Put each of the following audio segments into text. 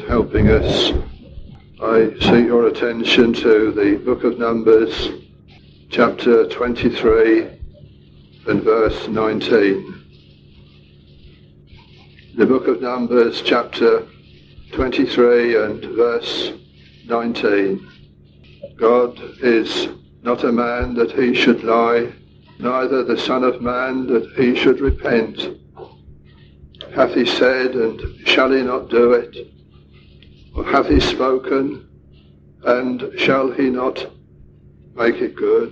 helping us, I seek your attention to the book of Numbers, chapter 23 and verse 19. The book of Numbers, chapter 23 and verse 19. God is not a man that he should lie, neither the Son of Man that he should repent. Hath he said, and shall he not do it? Or hath he spoken, and shall he not make it good?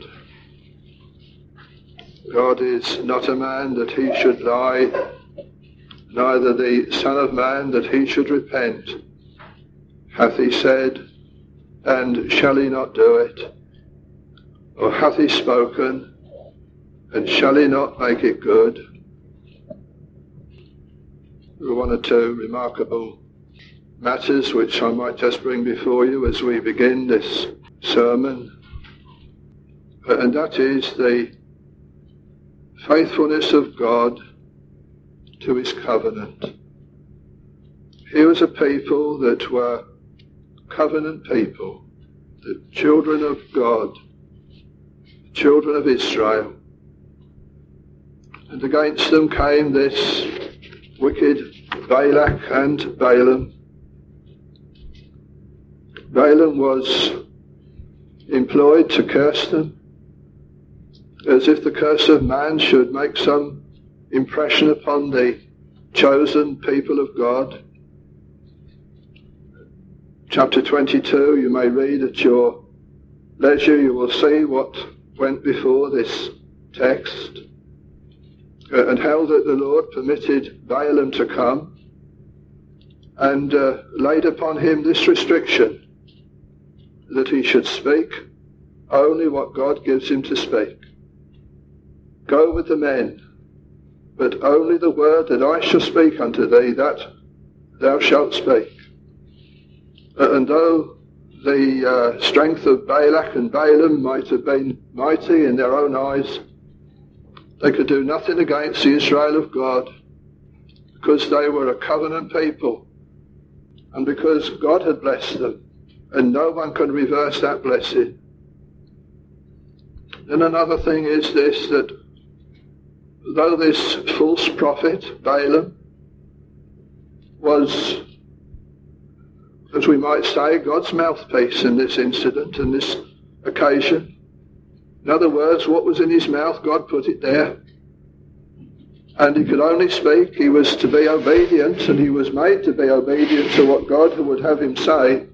God is not a man that he should lie, neither the Son of Man that he should repent. Hath he said, and shall he not do it? Or hath he spoken, and shall he not make it good? There are one or two remarkable matters which I might just bring before you as we begin this sermon, and that is the faithfulness of God to his covenant. Here was a people that were covenant people, the children of God, the children of Israel, and against them came this wicked Balak and Balaam. Balaam was employed to curse them, as if the curse of man should make some impression upon the chosen people of God. Chapter 22, you may read at your leisure. You will see what went before this text, and how that the Lord permitted Balaam to come and laid upon him this restriction, that he should speak only what God gives him to speak. Go with the men, but only the word that I shall speak unto thee, that thou shalt speak. And though the strength of Balak and Balaam might have been mighty in their own eyes, they could do nothing against the Israel of God, because they were a covenant people, and because God had blessed them, and no one can reverse that blessing. And another thing is this, that though this false prophet, Balaam, was, as we might say, God's mouthpiece in this incident and this occasion. In other words, what was in his mouth, God put it there. And he could only speak. He was to be obedient, and he was made to be obedient to what God would have him say.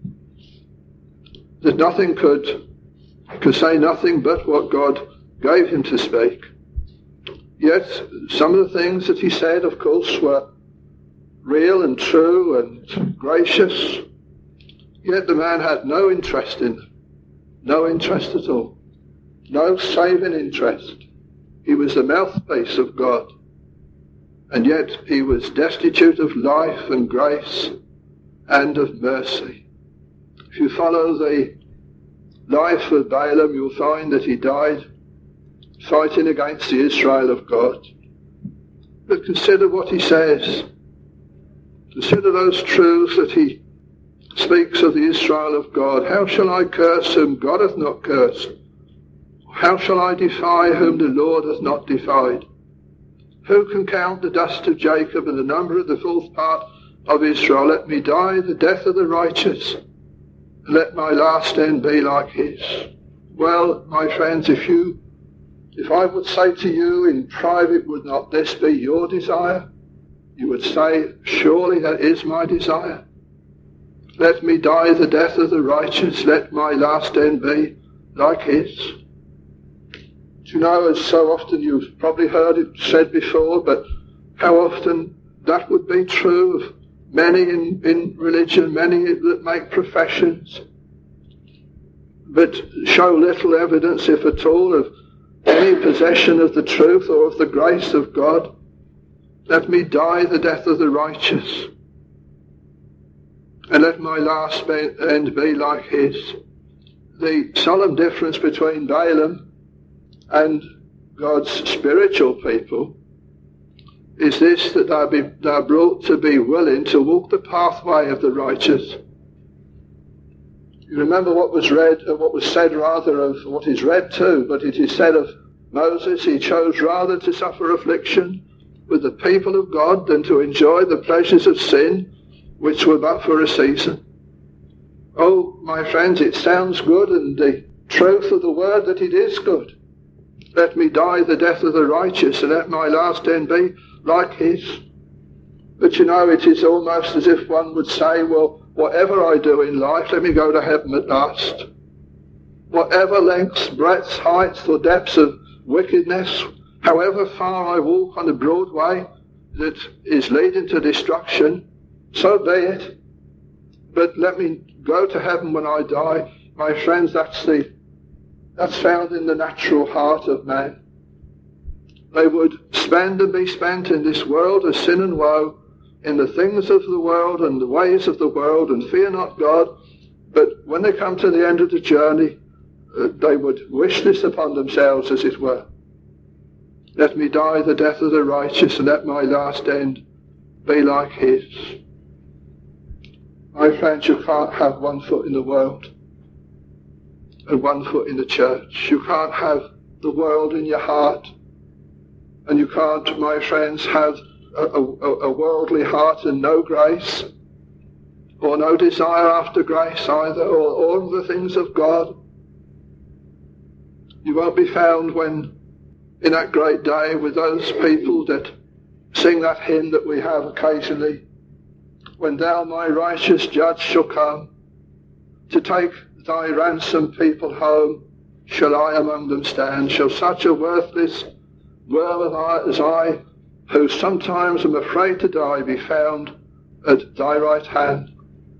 That nothing could say nothing but what God gave him to speak. Yet some of the things that he said, of course, were real and true and gracious. Yet the man had no interest in them. No interest at all. No saving interest. He was the mouthpiece of God. And yet he was destitute of life and grace and of mercy. If you follow the life of Balaam, you'll find that he died fighting against the Israel of God. But consider what he says. Consider those truths that he speaks of the Israel of God. How shall I curse whom God hath not cursed? How shall I defy whom the Lord hath not defied? Who can count the dust of Jacob and the number of the fourth part of Israel? Let me die the death of the righteous, and let my last end be like his. Well, my friends, if I would say to you in private, would not this be your desire? You would say, surely that is my desire. Let me die the death of the righteous, let my last end be like his. Do you know, as so often you've probably heard it said before, but how often that would be true of many in religion, many that make professions, but show little evidence, if at all, of any possession of the truth or of the grace of God. Let me die the death of the righteous, and let my last end be like his. The solemn difference between Balaam and God's spiritual people is this, that they are brought to be willing to walk the pathway of the righteous. You remember what was said rather of what is read too, but it is said of Moses, he chose rather to suffer affliction with the people of God than to enjoy the pleasures of sin, which were but for a season. Oh, my friends, it sounds good, and the truth of the word that it is good. Let me die the death of the righteous, and let my last end be like his. But you know, it is almost as if one would say, well, whatever I do in life, let me go to heaven at last. Whatever lengths, breadths, heights, or depths of wickedness, however far I walk on the broad way that is leading to destruction, so be it. But let me go to heaven when I die. My friends, that's found in the natural heart of man. They would spend and be spent in this world of sin and woe, in the things of the world and the ways of the world, and fear not God. But when they come to the end of the journey, they would wish this upon themselves, as it were. Let me die the death of the righteous, and let my last end be like his. My friends, you can't have one foot in the world and one foot in the church. You can't have the world in your heart, and you can't, my friends, have a worldly heart and no grace, or no desire after grace either, or all the things of God. You won't be found when, in that great day, with those people that sing that hymn that we have occasionally, when thou, my righteous judge, shall come to take thy ransomed people home, shall I among them stand? Shall such a worthless worm as I, who sometimes am afraid to die, be found at thy right hand?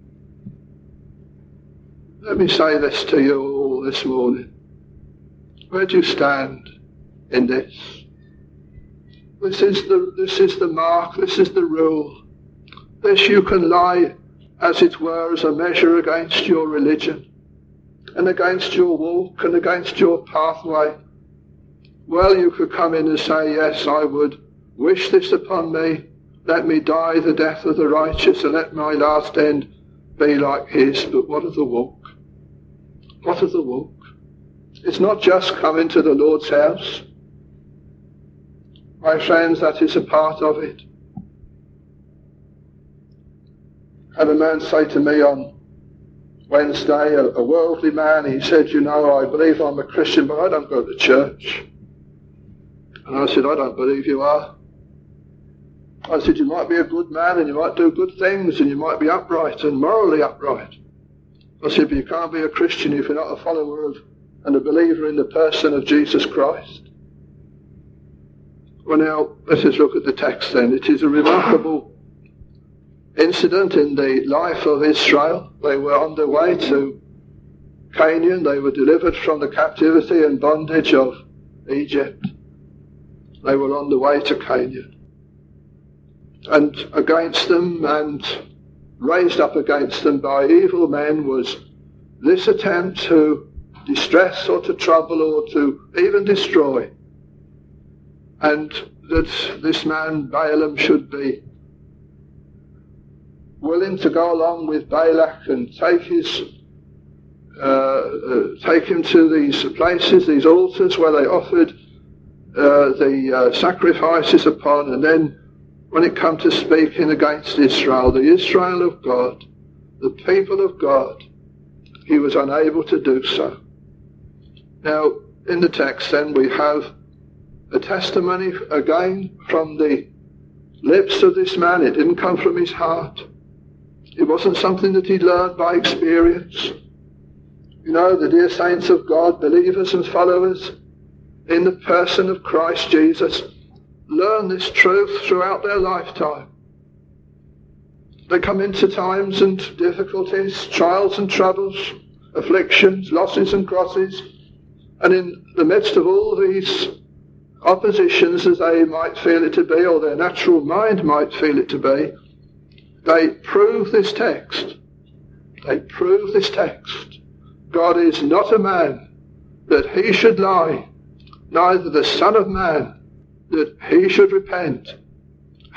Let me say this to you all this morning. Where do you stand in this? This is the mark, this is the rule. This you can lie, as it were, as a measure against your religion, and against your walk, and against your pathway. Well, you could come in and say, yes, I would wish this upon me. Let me die the death of the righteous, and let my last end be like his. But what of the walk? What of the walk? It's not just coming to the Lord's house. My friends, that is a part of it. I had a man say to me on Wednesday, a worldly man, he said, you know, I believe I'm a Christian, but I don't go to church. And I said, I don't believe you are. I said, you might be a good man, and you might do good things, and you might be upright and morally upright. I said, but you can't be a Christian if you're not a follower of and a believer in the person of Jesus Christ. Well, now, let us look at the text then. It is a remarkable incident in the life of Israel. They were on their way to Canaan. They were delivered from the captivity and bondage of Egypt. They were on the way to Canaan. And against them, and raised up against them by evil men, was this attempt to distress or to trouble or to even destroy. And that this man Balaam should be willing to go along with Balak and take him to these places, these altars where they offered the sacrifices upon, and then when it come to speaking against Israel, the Israel of God, the people of God, he was unable to do so. Now, in the text then, we have a testimony again from the lips of this man. It didn't come from his heart. It wasn't something that he'd learned by experience. You know, the dear saints of God, believers and followers in the person of Christ Jesus, learn this truth throughout their lifetime. They come into times and difficulties, trials and troubles, afflictions, losses and crosses, and in the midst of all these oppositions, as they might feel it to be, or their natural mind might feel it to be, they prove this text. They prove this text. God is not a man that he should lie, neither the Son of Man that he should repent.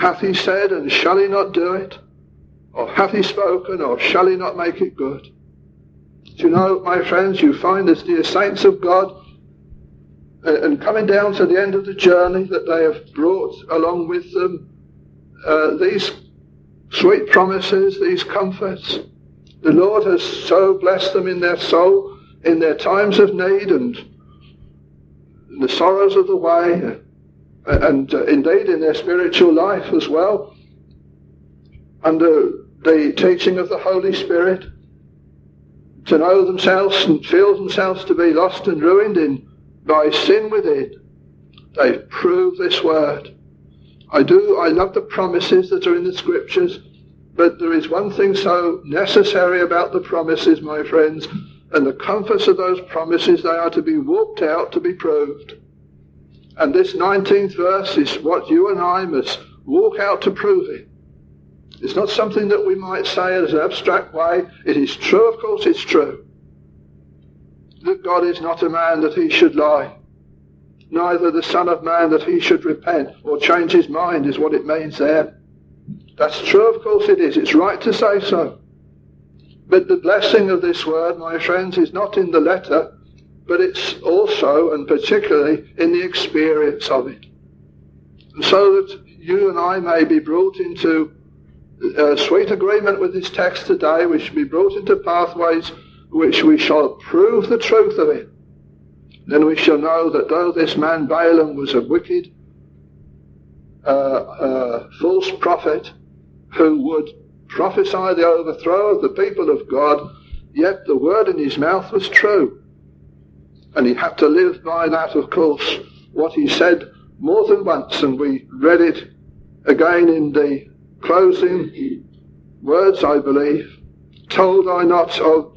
Hath he said, and shall he not do it? Or hath he spoken, or shall he not make it good? Do you know, my friends, you find as dear saints of God, and coming down to the end of the journey, that they have brought along with them these sweet promises, these comforts. The Lord has so blessed them in their soul, in their times of need and in the sorrows of the way, and indeed in their spiritual life as well, under the teaching of the Holy Spirit, to know themselves and feel themselves to be lost and ruined by sin within. They've proved this word. I love the promises that are in the Scriptures, but there is one thing so necessary about the promises, my friends, and the comforts of those promises, they are to be walked out, to be proved. And this 19th verse is what you and I must walk out to prove it. It's not something that we might say in an abstract way. It is true, of course it's true, that God is not a man that he should lie, neither the Son of Man that he should repent or change his mind, is what it means there. That's true, of course it is. It's right to say so. But the blessing of this word, my friends, is not in the letter, but it's also and particularly in the experience of it. And so that you and I may be brought into a sweet agreement with this text today, we should be brought into pathways which we shall prove the truth of it. Then we shall know that though this man Balaam was a wicked, false prophet who would prophesy the overthrow of the people of God, yet the word in his mouth was true. And he had to live by that, of course, what he said more than once, and we read it again in the closing words, I believe. Told not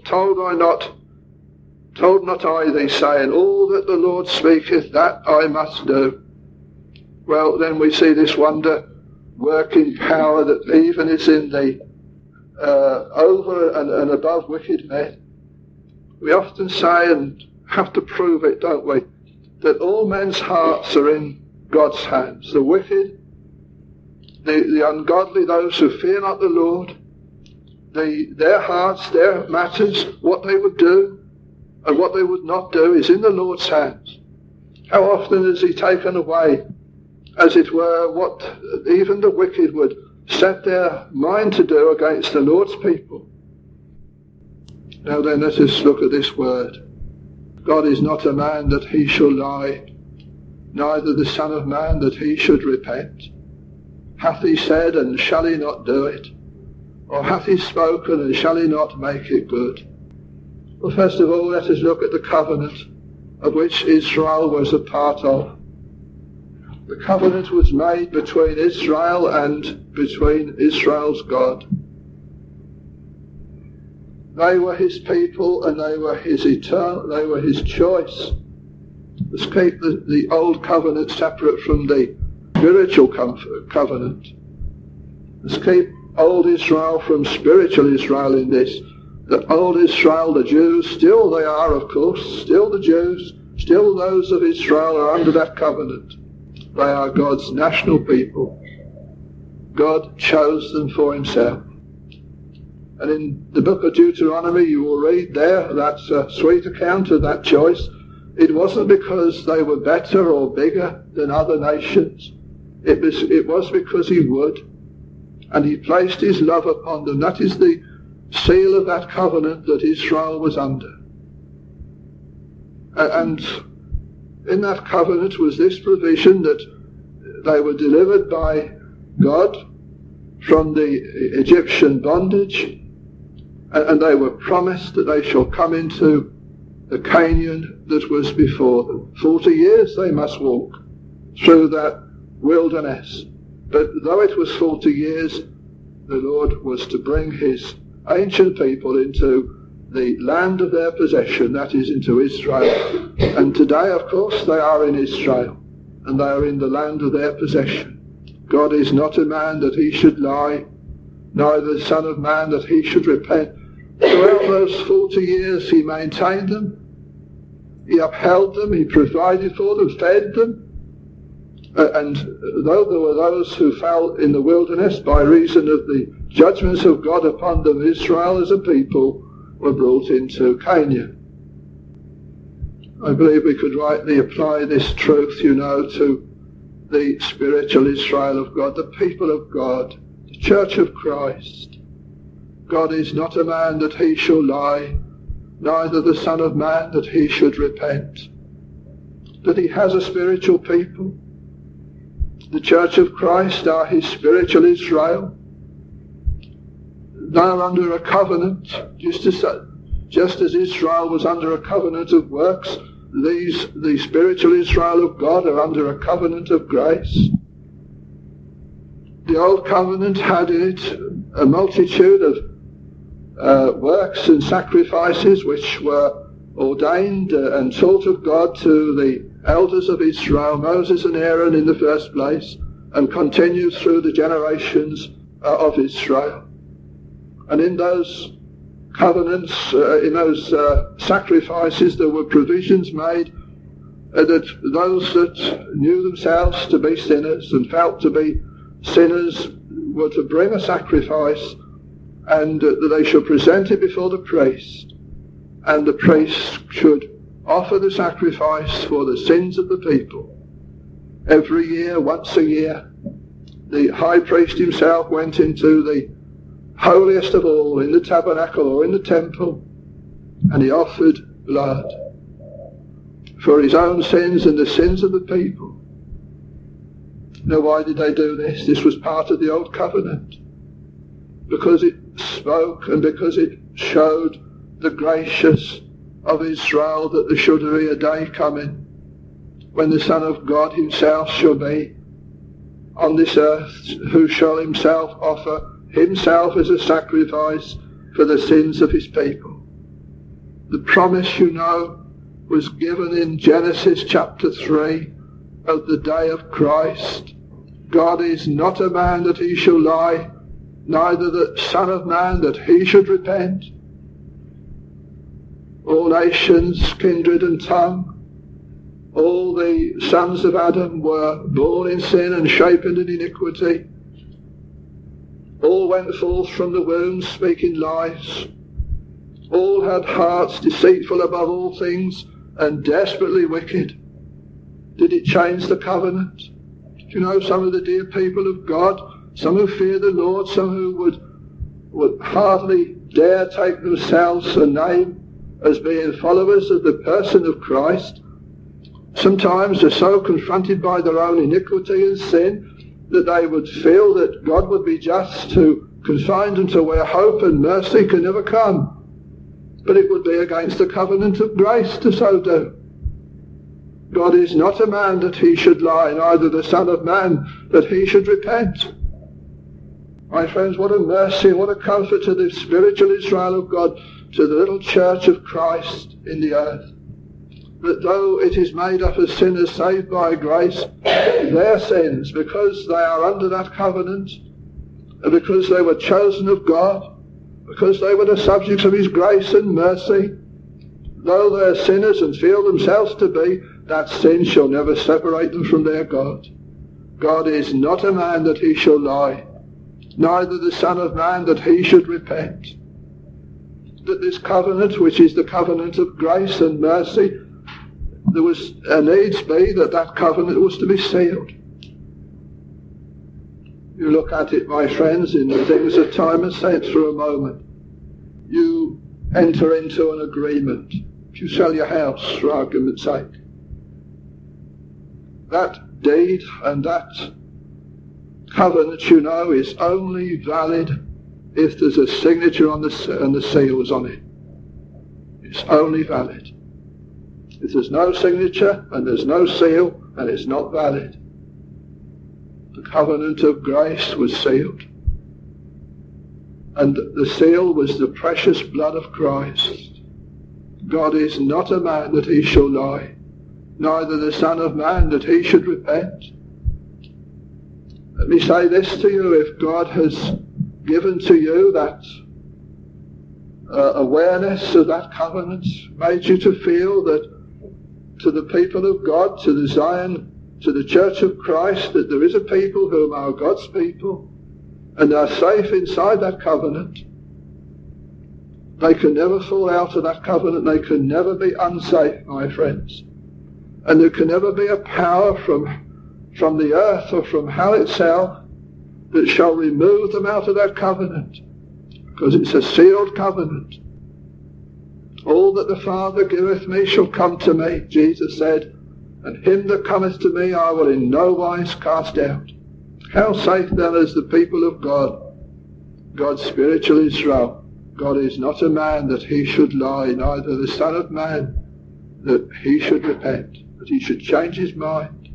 I thee, saying, all that the Lord speaketh, that I must do. Well, then we see this wonder working power that even is in the over and above wicked men. We often say, and have to prove it, don't we, that all men's hearts are in God's hands. The wicked, the ungodly, those who fear not the Lord, their hearts, their matters, what they would do and what they would not do is in the Lord's hands. How often has he taken away, as it were, what even the wicked would set their mind to do against the Lord's people? Now then, let us look at this word. God is not a man that he shall lie, neither the Son of Man that he should repent. Hath he said, and shall he not do it? Or hath he spoken, and shall he not make it good? Well, first of all, let us look at the covenant of which Israel was a part of. The covenant was made between Israel and between Israel's God. They were his people, and they were his choice. Let's keep the old covenant separate from the spiritual covenant. Let's keep old Israel from spiritual Israel in this. That old Israel, the Jews, still they are, of course, still the Jews, still those of Israel are under that covenant. They are God's national people. God chose them for himself. And in the book of Deuteronomy, you will read there that sweet account of that choice. It wasn't because they were better or bigger than other nations. It was because he would. And he placed his love upon them. That is the seal of that covenant that Israel was under. And in that covenant was this provision that they were delivered by God from the Egyptian bondage, and they were promised that they shall come into the Canaan that was before them. 40 years they must walk through that wilderness. But though it was 40 years, the Lord was to bring his ancient people into the land of their possession, that is, into Israel. And today, of course, they are in Israel, and they are in the land of their possession. God is not a man that he should lie, neither the Son of Man that he should repent. Throughout those 40 years he maintained them, he upheld them, he provided for them, fed them, And though there were those who fell in the wilderness by reason of the judgments of God upon them, Israel as a people were brought into Canaan. I believe we could rightly apply this truth, to the spiritual Israel of God, the people of God, the Church of Christ. God is not a man that he shall lie, neither the Son of Man that he should repent. That he has a spiritual people. The Church of Christ are his spiritual Israel. They are under a covenant, just as Israel was under a covenant of works. The spiritual Israel of God are under a covenant of grace. The old covenant had in it a multitude of works and sacrifices which were ordained and taught of God to the elders of Israel, Moses and Aaron in the first place, and continued through the generations of Israel. And in those covenants, in those sacrifices, there were provisions made that those that knew themselves to be sinners and felt to be sinners were to bring a sacrifice, and that they should present it before the priest, and the priest should offer the sacrifice for the sins of the people. Every year, once a year, the high priest himself went into the holiest of all, in the tabernacle or in the temple, and he offered blood for his own sins and the sins of the people. Now, why did they do this? This was part of the old covenant, because it spoke and because it showed the gracious of Israel, that there should be a day coming when the Son of God himself shall be on this earth, who shall himself offer himself as a sacrifice for the sins of his people. The promise, was given in Genesis chapter 3 of the day of Christ. God is not a man that he shall lie, neither the Son of Man that he should repent. All nations, kindred and tongue, all the sons of Adam were born in sin and shapen in iniquity. All went forth from the womb speaking lies. All had hearts deceitful above all things and desperately wicked. Did it change the covenant? Some of the dear people of God, some who fear the Lord, some who would hardly dare take themselves a name as being followers of the person of Christ, sometimes are so confronted by their own iniquity and sin that they would feel that God would be just to confine them to where hope and mercy can never come. But it would be against the covenant of grace to so do. God is not a man that he should lie, neither the Son of Man that he should repent. My friends, what a mercy, what a comfort to the spiritual Israel of God, to the little church of Christ in the earth, that though it is made up of sinners saved by grace, their sins, because they are under that covenant, and because they were chosen of God, because they were the subjects of his grace and mercy, though they are sinners and feel themselves to be, that sin shall never separate them from their God. God is not a man that he shall lie, neither the Son of Man that he should repent. That this covenant, which is the covenant of grace and mercy, there was a needs be that covenant was to be sealed. You look at it, my friends, in the things of time and sense for a moment. You enter into an agreement. If you sell your house, for argument's sake, that deed and that covenant, is only valid if there's a signature on and the seals on it. It's only valid. If there's no signature and there's no seal, then it's not valid. The covenant of grace was sealed, and the seal was the precious blood of Christ. God is not a man that he shall lie, neither the Son of Man that he should repent. Let me say this to you: if God has given to you that awareness of that covenant, made you to feel that to the people of God, to the Zion to the Church of Christ that there is a people whom are God's people and are safe inside that covenant. They can never fall out of that covenant. They can never be unsafe, my friends. And there can never be a power from the earth or from hell itself that shall remove them out of that covenant, because it's a sealed covenant. All that the Father giveth me shall come to me, Jesus said, and him that cometh to me I will in no wise cast out. How safe then is the people of God, God's spiritual Israel? God is not a man that he should lie, neither the Son of Man that he should repent, that he should change his mind.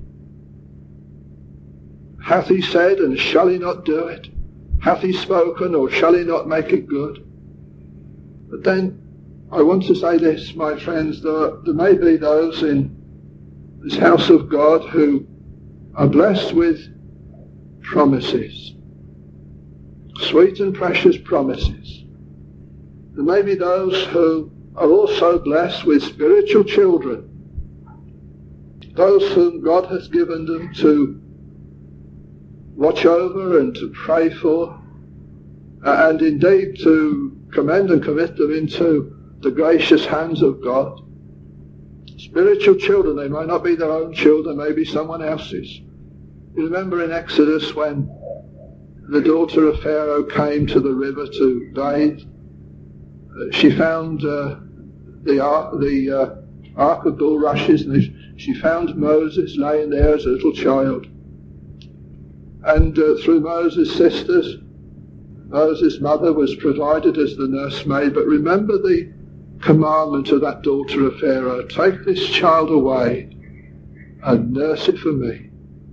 Hath he said, and shall he not do it? Hath he spoken, or shall he not make it good? But then I want to say this, my friends, there may be those in this house of God who are blessed with promises, sweet and precious promises. There may be those who are also blessed with spiritual children, those whom God has given them to watch over and to pray for, and indeed to commend and commit them into the gracious hands of God. Spiritual children, they may not be their own children, they may be someone else's. You remember in Exodus when the daughter of Pharaoh came to the river to bathe, she found the ark of bulrushes, and she found Moses laying there as a little child. And through Moses' sisters, Moses' mother was provided as the nursemaid. But remember the commandment of that daughter of Pharaoh: take this child away and nurse it for me.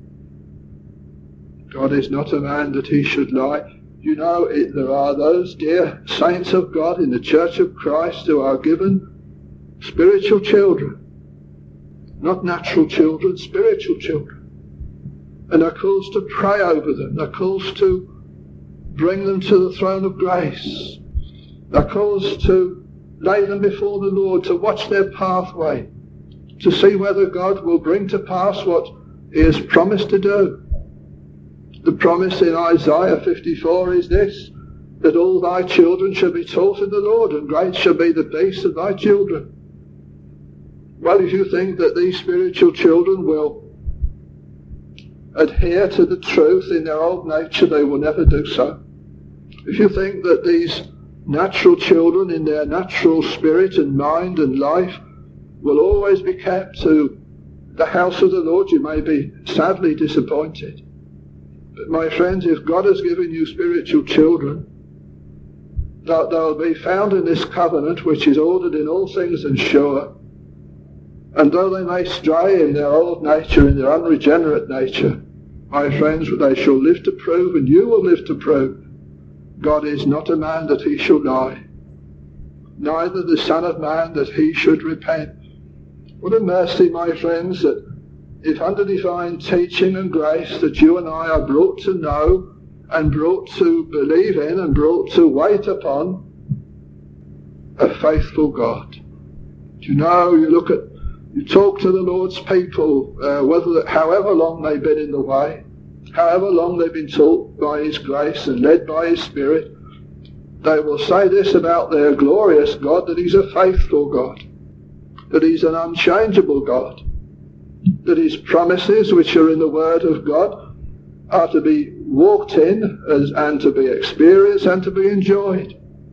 God is not a man that he should lie. You know, there are those dear saints of God in the Church of Christ who are given spiritual children, not natural children, spiritual children. And are called to pray over them. They're called to bring them to the throne of grace. They're called to lay them before the Lord, to watch their pathway, to see whether God will bring to pass what he has promised to do. The promise in Isaiah 54 is this, that all thy children shall be taught in the Lord, and great shall be the peace of thy children. Well, if you think that these spiritual children will adhere to the truth in their old nature, they will never do so. If you think that these natural children in their natural spirit and mind and life will always be kept to the house of the Lord, you may be sadly disappointed. But my friends, if God has given you spiritual children, they'll be found in this covenant which is ordered in all things and sure. And though they may stray in their old nature, in their unregenerate nature, my friends, they shall live to prove, and you will live to prove, God is not a man that he shall lie, neither the Son of Man that he should repent. What a mercy, my friends, that if under divine teaching and grace that you and I are brought to know and brought to believe in and brought to wait upon a faithful God. You know, you talk to the Lord's people, however long they've been in the way, however long they've been taught by his grace and led by his Spirit, they will say this about their glorious God, that he's a faithful God, that he's an unchangeable God, that his promises, which are in the Word of God, are to be walked in and to be experienced and to be enjoyed.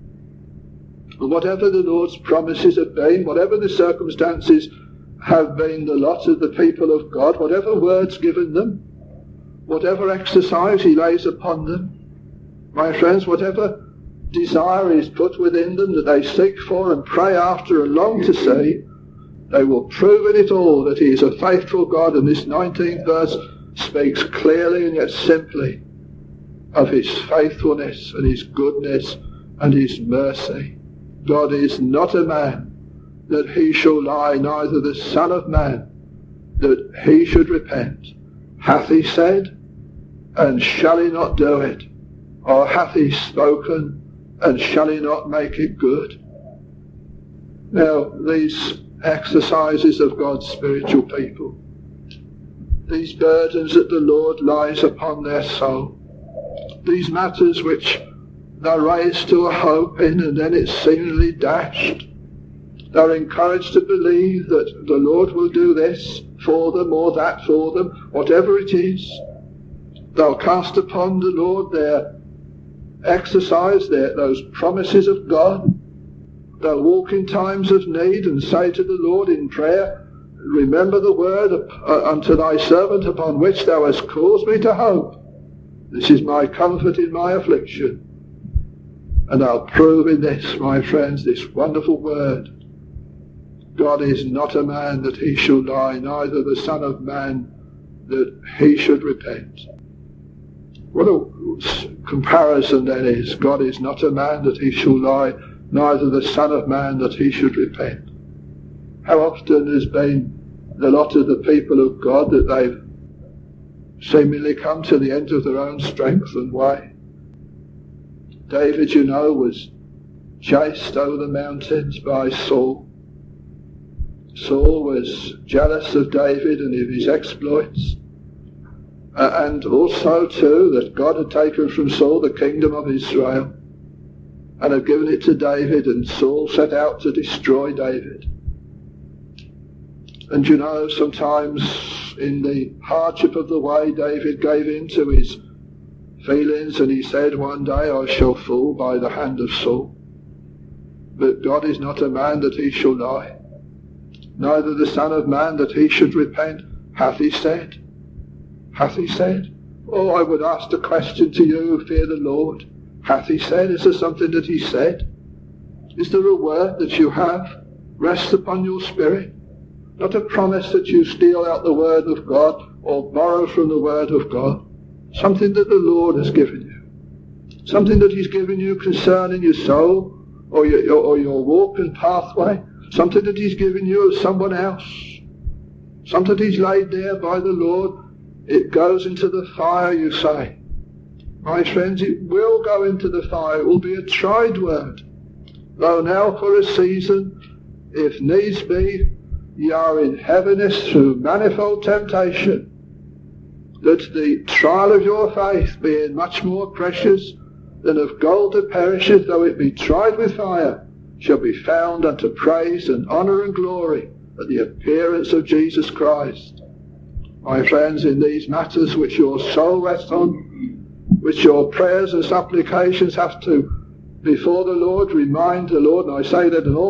And whatever the Lord's promises have been, whatever the circumstances have been the lot of the people of God, whatever words given them, whatever exercise he lays upon them, my friends, whatever desire is put within them that they seek for and pray after and long to see, they will prove in it all that he is a faithful God. And this 19th verse speaks clearly and yet simply of his faithfulness and his goodness and his mercy. God is not a man that he shall lie, neither the Son of Man that he should repent. Hath he said, and shall he not do it? Or hath he spoken, and shall he not make it good? Now, these exercises of God's spiritual people, these burdens that the Lord lies upon their soul, these matters which they're raised to a hope in and then it's seemingly dashed. They're encouraged to believe that the Lord will do this for them or that for them, whatever it is. They'll cast upon the Lord their exercise, those promises of God. They'll walk in times of need and say to the Lord in prayer, remember the word unto thy servant upon which thou hast caused me to hope. This is my comfort in my affliction. And I'll prove in this, my friends, this wonderful word. God is not a man that he shall lie, neither the Son of Man that he should repent. What a comparison that is. God is not a man that he shall lie, neither the Son of Man that he should repent. How often has been the lot of the people of God that they've seemingly come to the end of their own strength and way. David, you know, was chased over the mountains by Saul. Saul was jealous of David and of his exploits. And also, too, that God had taken from Saul the kingdom of Israel and had given it to David, and Saul set out to destroy David. And you know, sometimes in the hardship of the way, David gave in to his feelings and he said, one day I shall fall by the hand of Saul. But God is not a man that he shall lie, neither the Son of Man that he should repent. Hath he said? Hath he said? Oh, I would ask the question to you who fear the Lord. Hath he said? Is there something that he said? Is there a word that you have rest upon your spirit? Not a promise that you steal out the word of God or borrow from the word of God. Something that the Lord has given you. Something that he's given you concerning your soul or your walk and pathway. Something that he's given you of someone else. Something he's laid there by the Lord. It goes into the fire, you say. My friends, it will go into the fire. It will be a tried word. Though now for a season, if needs be, ye are in heaviness through manifold temptation, that the trial of your faith, being much more precious than of gold that perisheth, though it be tried with fire, shall be found unto praise and honour and glory at the appearance of Jesus Christ. My friends, in these matters which your soul rests on, which your prayers and supplications have to, before the Lord, remind the Lord, and I say that in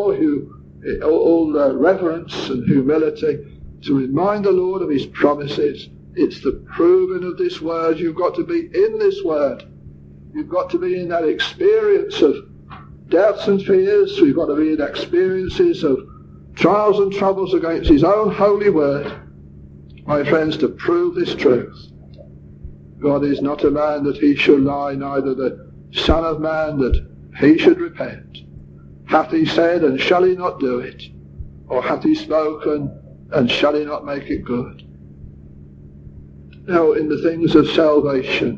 all reverence and humility, to remind the Lord of his promises. It's the proving of this word. You've got to be in this word. You've got to be in that experience of doubts and fears. You've got to be in experiences of trials and troubles against his own holy word. My friends, to prove this truth. God is not a man that he shall lie, neither the Son of Man that he should repent. Hath he said, and shall he not do it? Or hath he spoken, and shall he not make it good? Now, in the things of salvation,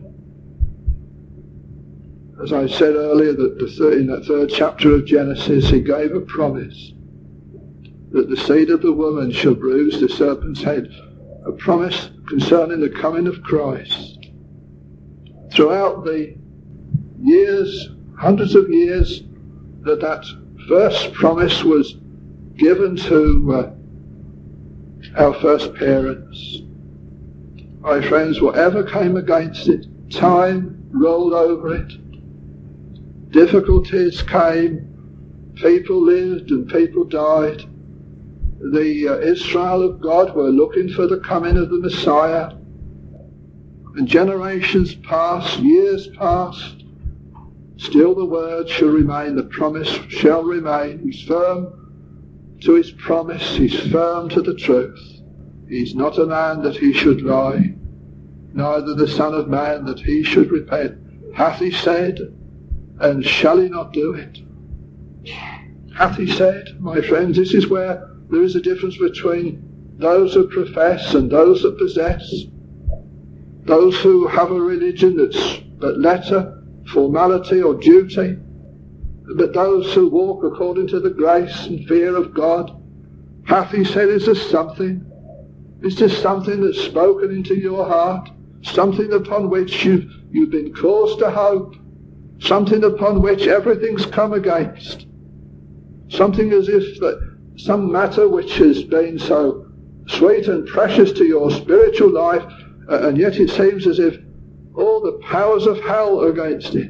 as I said earlier, that in that third chapter of Genesis, he gave a promise that the seed of the woman shall bruise the serpent's head, a promise concerning the coming of Christ. Throughout the years, hundreds of years, that first promise was given to our first parents. My friends, whatever came against it, time rolled over it. Difficulties came, people lived and people died. The Israel of God were looking for the coming of the Messiah. And generations passed, years passed. Still the word shall remain, the promise shall remain. He's firm to his promise, he's firm to the truth. He's not a man that he should lie, neither the Son of Man that he should repent. Hath he said, and shall he not do it? Hath he said? My friends, this is where there is a difference between those who profess and those that possess. Those who have a religion that's but letter, formality or duty, but those who walk according to the grace and fear of God. Hath he said, is there something? Is this something that's spoken into your heart? Something upon which you've been caused to hope? Something upon which everything's come against? Something as if that some matter which has been so sweet and precious to your spiritual life, and yet it seems as if all the powers of hell are against it.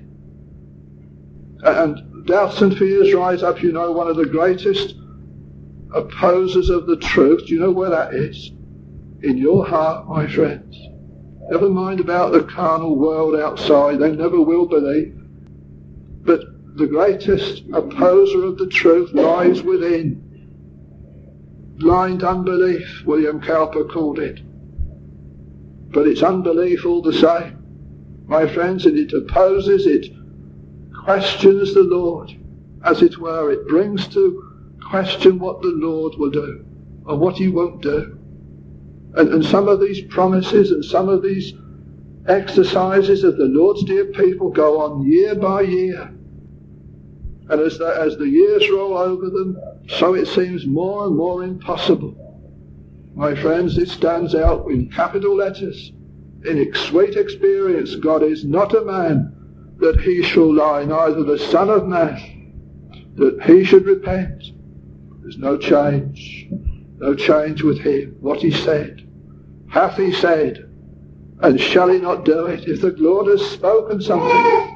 And doubts and fears rise up. You know, one of the greatest opposers of the truth, do you know where that is? In your heart, my friends. Never mind about the carnal world outside, they never will believe. But the greatest opposer of the truth lies within. Blind unbelief, William Cowper called it. But it's unbelief all the same, my friends, and it opposes, it questions the Lord, as it were. It brings to question what the Lord will do, or what he won't do. And some of these promises and some of these exercises of the Lord's dear people go on year by year. And as the years roll over them, so it seems more and more impossible. My friends, it stands out in capital letters. In sweet experience, God is not a man that he shall lie, neither the Son of Man that he should repent. There's no change with him. What he said, hath he said, and shall he not do it? If the Lord has spoken something.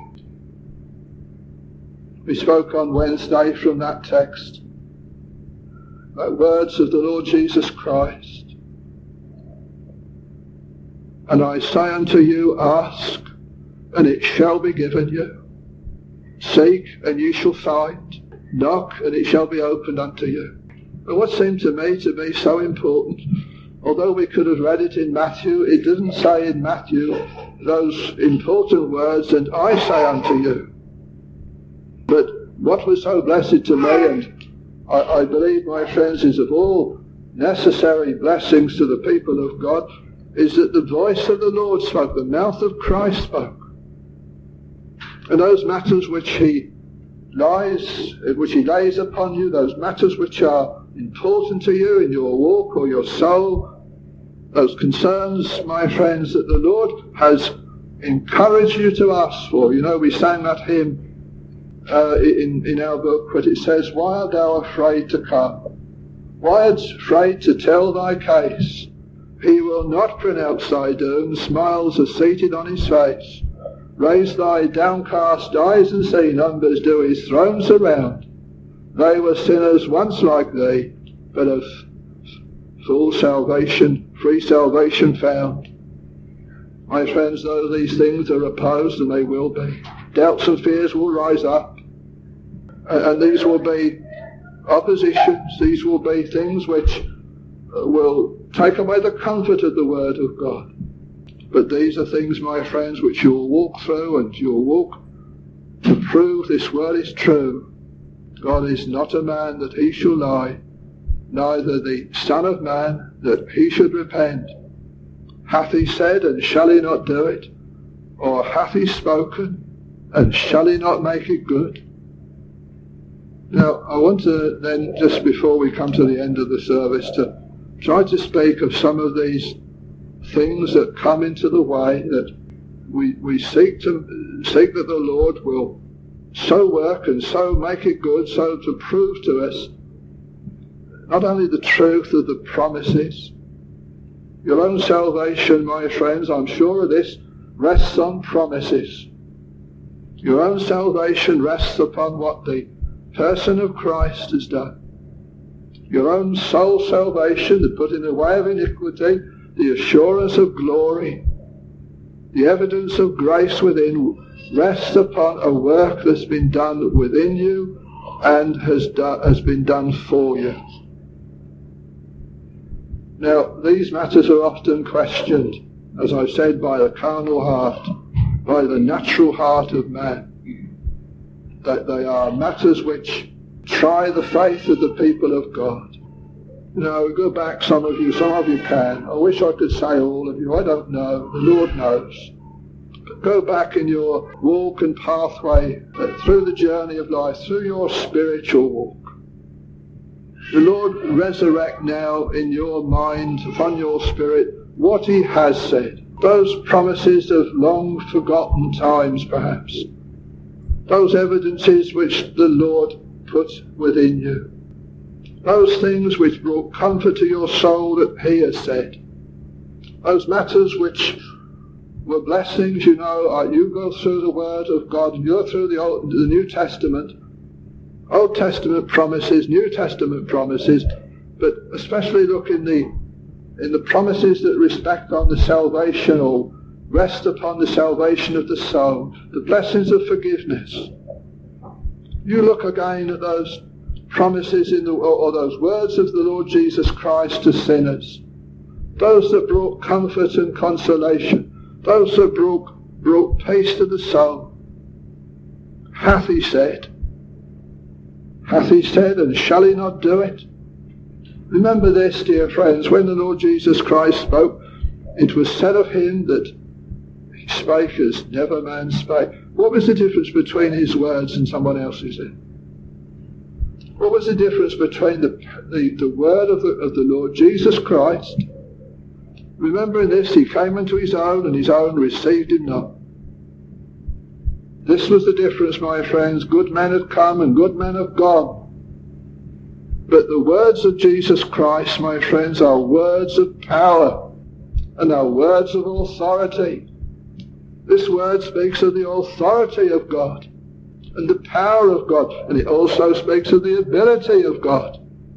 We spoke on Wednesday from that text, the words of the Lord Jesus Christ. And I say unto you, ask, and it shall be given you. Seek, and ye shall find. Knock, and it shall be opened unto you. But what seemed to me to be so important, although we could have read it in Matthew, it doesn't say in Matthew those important words, and I say unto you. But what was so blessed to me, and I believe, my friends, is of all necessary blessings to the people of God, is that the voice of the Lord spoke, the mouth of Christ spoke. And those matters which he lays upon you, those matters which are important to you in your walk or your soul, those concerns, my friends, that the Lord has encouraged you to ask for. You know, we sang that hymn in our book, but it says, why art thou afraid to come? Why art afraid to tell thy case? He will not pronounce thy doom, smiles are seated on his face. Raise thy downcast eyes and see, numbers do his throne surround. They were sinners once like thee, but of full salvation, free salvation found. My friends, though these things are opposed, and they will be, doubts and fears will rise up, and these will be oppositions, these will be things which will take away the comfort of the Word of God. But these are things, my friends, which you'll walk through, and you'll walk to prove this Word is true. God is not a man that he shall lie, neither the Son of Man that he should repent. Hath he said, and shall he not do it? Or hath he spoken, and shall he not make it good? Now, I want to then, just before we come to the end of the service, to try to speak of some of these things that come into the way that we seek that the Lord will so work and so make it good, so to prove to us not only the truth of the promises. Your own salvation, my friends, I'm sure of this, rests on promises. Your own salvation rests upon what the person of Christ has done. Your own soul salvation, the putting away of iniquity, the assurance of glory, the evidence of grace within, rests upon a work that's been done within you and has been done for you. Now, these matters are often questioned, as I've said, by the carnal heart, by the natural heart of man. That they are matters which try the faith of the people of God. You know, go back, some of you can. I wish I could say all of you, I don't know, the Lord knows. But go back in your walk and pathway through the journey of life, through your spiritual walk. The Lord resurrect now in your mind, upon your spirit, what he has said. Those promises of long forgotten times, perhaps. Those evidences which the Lord put within you. Those things which brought comfort to your soul that he has said. Those matters which were blessings, you go through the Word of God, you go through the New Testament, Old Testament promises, New Testament promises, but especially look in the promises that respect on the salvation or rest upon the salvation of the soul, the blessings of forgiveness. You look again at those promises or those words of the Lord Jesus Christ to sinners, those that brought comfort and consolation, those that brought peace to the soul. Hath he said, and shall he not do it? Remember this, dear friends, when the Lord Jesus Christ spoke, it was said of him that he spake as never man spake. What was the difference between his words and someone else's? What was the difference between the word of the Lord Jesus Christ? Remembering this, he came unto his own, and his own received him not. This was the difference, my friends. Good men had come and good men have gone. But the words of Jesus Christ, my friends, are words of power and are words of authority. This word speaks of the authority of God and the power of God, and it also speaks of the ability of God.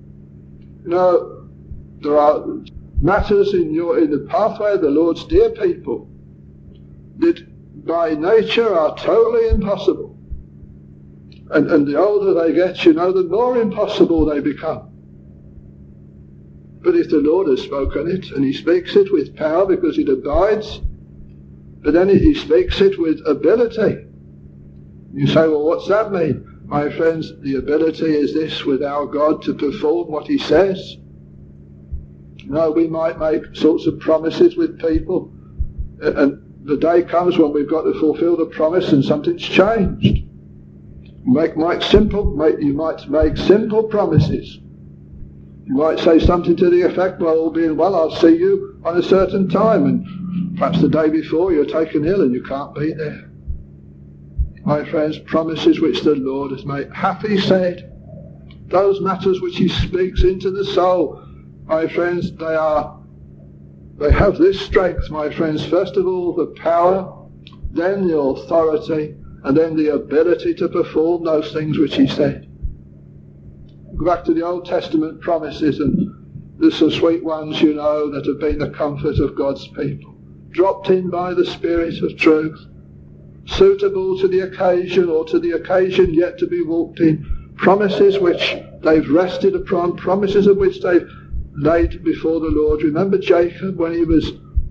There are matters in the pathway of the Lord's dear people that by nature are totally impossible. And the older they get, the more impossible they become. But if the Lord has spoken it, and he speaks it with power because it abides, but then he speaks it with ability. You say, well, what's that mean? My friends, the ability is this with our God to perform what he says. We might make sorts of promises with people, and the day comes when we've got to fulfill the promise and something's changed. You might make simple promises. You might say something to the effect, well, all being well, I'll see you on a certain time, and perhaps the day before you're taken ill and you can't be there. My friends, promises which the Lord has made. Hath he said, those matters which he speaks into the soul, my friends, they have this strength, my friends. First of all, the power, then the authority, and then the ability to perform those things which he said. Go back to the Old Testament promises, and there's some sweet ones, that have been the comfort of God's people. Dropped in by the Spirit of truth, suitable to the occasion or to the occasion yet to be walked in. Promises which they've rested upon, promises of which they've laid before the Lord. Remember Jacob when he was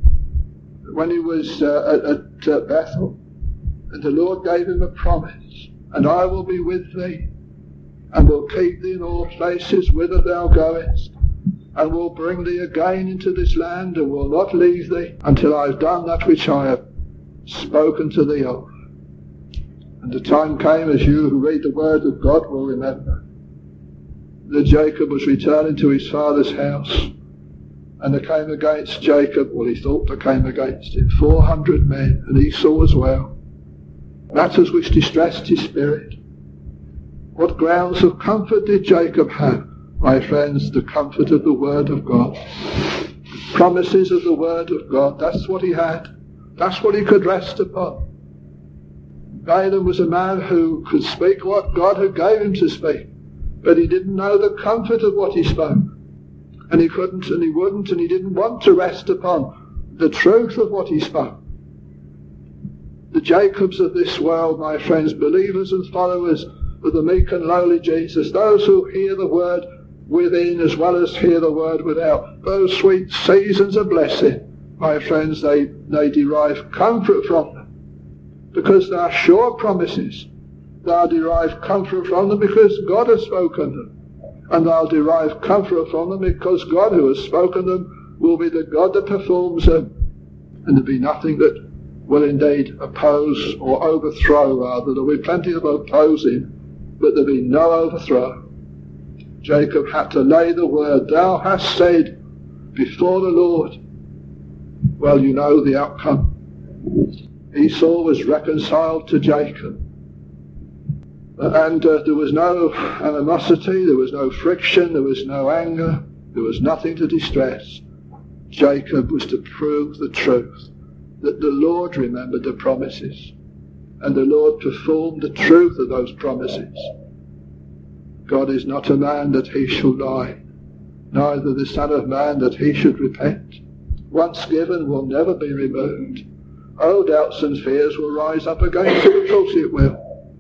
at Bethel, and the Lord gave him a promise, and I will be with thee, and will keep thee in all places whither thou goest, and will bring thee again into this land, and will not leave thee until I have done that which I have spoken to thee of. And the time came, as you who read the word of God will remember, that Jacob was returning to his father's house, and there came against Jacob, he thought there came against him, 400 men, and Esau as well. Matters which distressed his spirit. What grounds of comfort did Jacob have? My friends, the comfort of the Word of God. Promises of the Word of God. That's what he had. That's what he could rest upon. Balaam was a man who could speak what God had gave him to speak, but he didn't know the comfort of what he spoke. And he couldn't, and he wouldn't, and he didn't want to rest upon the truth of what he spoke. The Jacobs of this world, my friends, believers and followers of the meek and lowly Jesus, those who hear the word within as well as hear the word without, those sweet seasons of blessing, my friends, they derive comfort from them because they are sure promises. They'll derive comfort from them because God has spoken them, and they'll derive comfort from them because God who has spoken them will be the God that performs them, and there'll be nothing that will indeed oppose or overthrow. Rather, there'll be plenty of opposing, but there'll be no overthrow. Jacob had to lay the word, thou hast said, before the Lord. Well, you know the outcome. Esau was reconciled to Jacob. And there was no animosity, there was no friction, there was no anger, there was nothing to distress. Jacob was to prove the truth, that the Lord remembered the promises, and the Lord performed the truth of those promises. God is not a man that he shall lie, neither the Son of Man that he should repent. Once given will never be removed. Oh, doubts and fears will rise up against it, of course it will.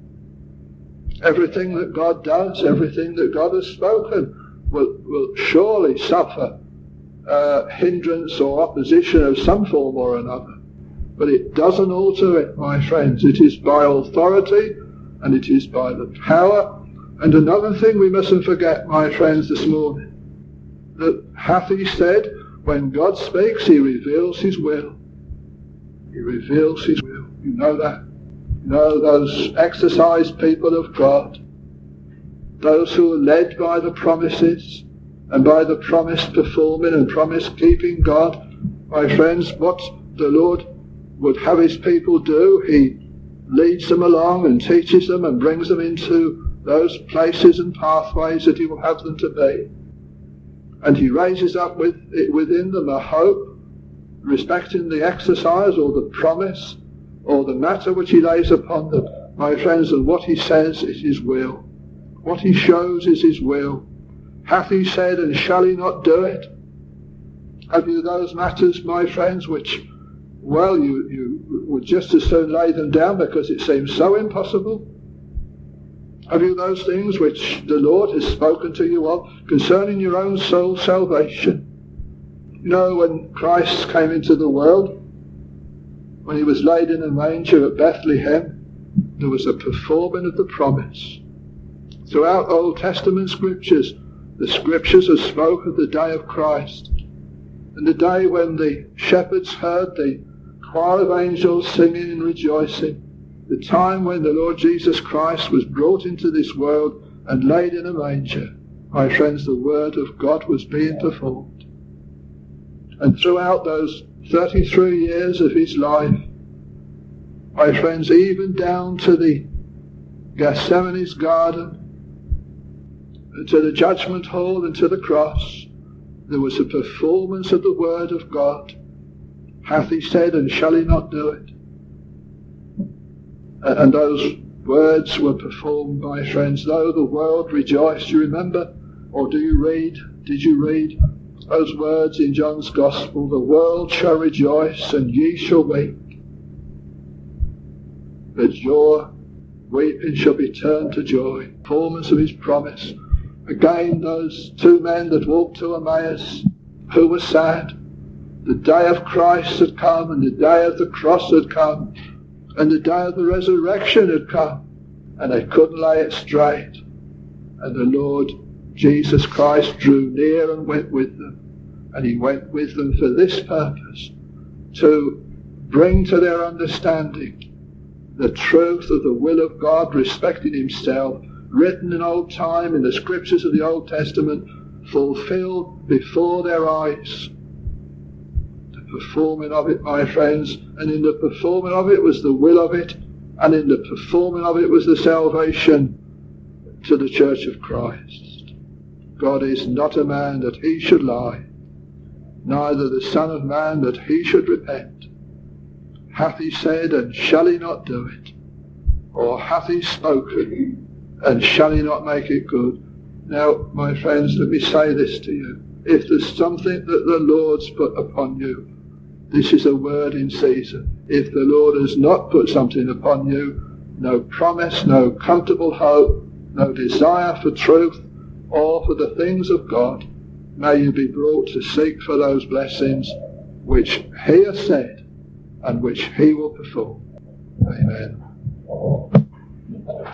Everything that God does, everything that God has spoken will surely suffer hindrance or opposition of some form or another. But it doesn't alter it, my friends. It is by authority and it is by the power. And another thing we mustn't forget, my friends, this morning, that hath he said, when God speaks, he reveals his will. He reveals his will. You know that. You know those exercised people of God, those who are led by the promises and by the promise performing and promise keeping God. My friends, what the Lord would have his people do, he leads them along and teaches them and brings them into those places and pathways that he will have them to be. And he raises up within them a hope respecting the exercise or the promise or the matter which he lays upon them. My friends, and what he says is his will. What he shows is his will. Hath he said, and shall he not do it? Have you those matters, my friends, which, well, you would just as soon lay them down because it seems so impossible? Have you those things which the Lord has spoken to you of concerning your own soul salvation? You know, when Christ came into the world, when he was laid in a manger at Bethlehem, there was a performing of the promise. Throughout Old Testament scriptures, the scriptures have spoken of the day of Christ, and the day when the shepherds heard the choir of angels singing and rejoicing, the time when the Lord Jesus Christ was brought into this world and laid in a manger. My friends, the word of God was being performed. And throughout those 33 years of his life, my friends, even down to the Gethsemane's garden, to the judgment hall and to the cross, there was a performance of the word of God. Hath he said, and shall he not do it? And those words were performed, my friends, though the world rejoiced. You remember, or did you read those words in John's Gospel? The world shall rejoice and ye shall weep, but your weeping shall be turned to joy. Performance of his promise. Again, those two men that walked to Emmaus, who were sad. The day of Christ had come, and the day of the cross had come, and the day of the resurrection had come, and they couldn't lay it straight. And the Lord Jesus Christ drew near and went with them, and he went with them for this purpose, to bring to their understanding the truth of the will of God respecting himself, written in old time in the scriptures of the Old Testament, fulfilled before their eyes. The performing of it, my friends, and in the performing of it was the will of it, and in the performing of it was the salvation to the Church of Christ. God is not a man that he should lie, neither the Son of Man that he should repent. Hath he said, and shall he not do it? Or hath he spoken, and shall he not make it good? Now, my friends, let me say this to you. If there's something that the Lord's put upon you, this is a word in season. If the Lord has not put something upon you, no promise, no comfortable hope, no desire for truth or for the things of God, may you be brought to seek for those blessings which he has said and which he will perform. Amen.